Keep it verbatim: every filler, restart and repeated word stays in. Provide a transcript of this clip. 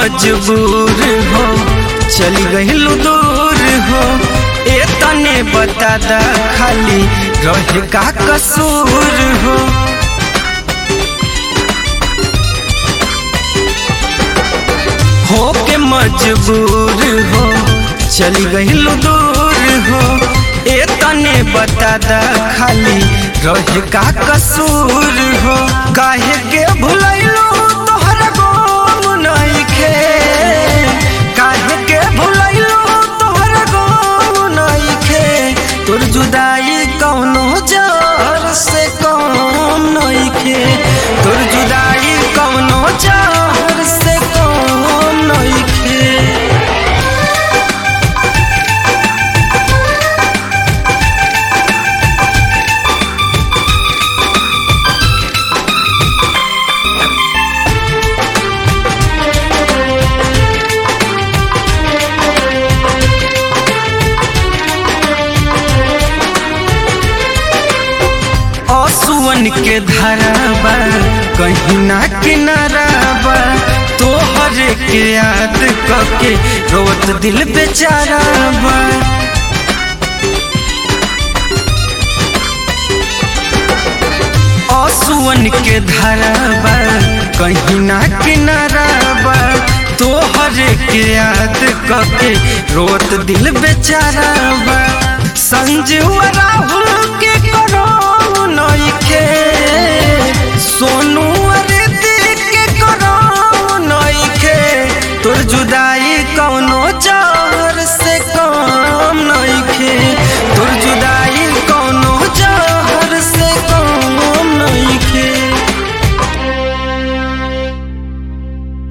मजबूर हो चली गइलू दूर हो। ए तने बता दा खाली रहे का कसूर हो। हो के मजबूर हो चली गइलू दूर हो। ए तने बता दा खाली रहे का कसूर हो। काहे के भुलैलू तोहरा गम नइखे, काहे के भुलैलू तोहरा गम नइखे। तोर जुदाई कौनो जर से कम नइखे, तोर जुदाई कौनो जर से कम नइखे। आंसुअन के धाराबा कहीं ना किनाराबा, तोहर के याद करके रोत दिल बेचाराबा। आंसुअन के धाराबा कहीं ना किनाराबा, तोहर के याद करके रोत दिल बेचाराबा। संजीव राहुल